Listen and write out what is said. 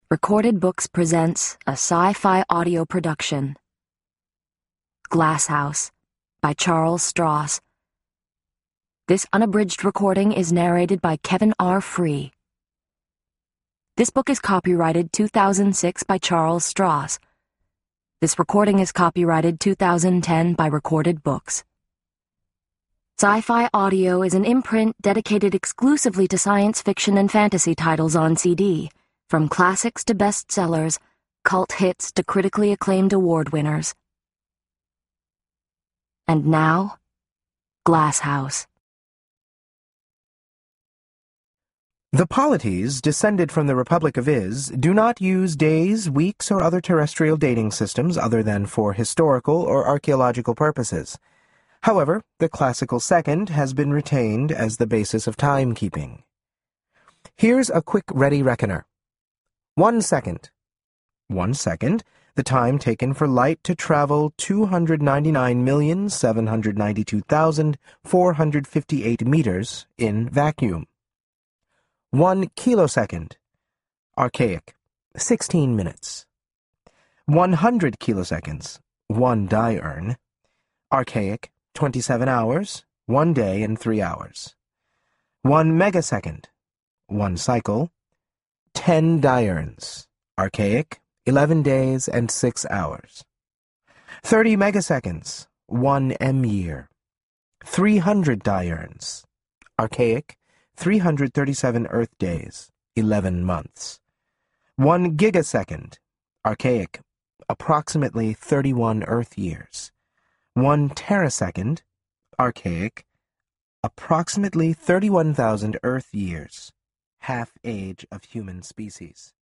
Recorded Books presents a sci-fi audio production. Glass House by Charles Stross. This unabridged recording is narrated by Kevin R. Free. This book is copyrighted 2006 by Charles Stross. This recording is copyrighted 2010 by Recorded Books. Sci-Fi Audio is an imprint dedicated exclusively to science fiction and fantasy titles on CD. From classics to bestsellers, cult hits to critically acclaimed award winners. And now, Glass House. The polities, descended from the Republic of Iz, do not use days, weeks, or other terrestrial dating systems other than for historical or archaeological purposes. However, the classical second has been retained as the basis of timekeeping. Here's a quick ready reckoner. 1 second. 1 second, the time taken for light to travel 299,792,458 meters in vacuum. 1 kilosecond. Archaic, 16 minutes. 100 kiloseconds, 1 diurn. Archaic, 27 hours, 1 day and 3 hours. 1 megasecond, 1 cycle. 10 diurns. Archaic, 11 days and 6 hours. 30 megaseconds, 1 M-year. 300 diurns. Archaic, 337 Earth days, 11 months. 1 gigasecond. Archaic, approximately 31 Earth years. 1 terasecond. Archaic, approximately 31,000 Earth years. Half age of human species.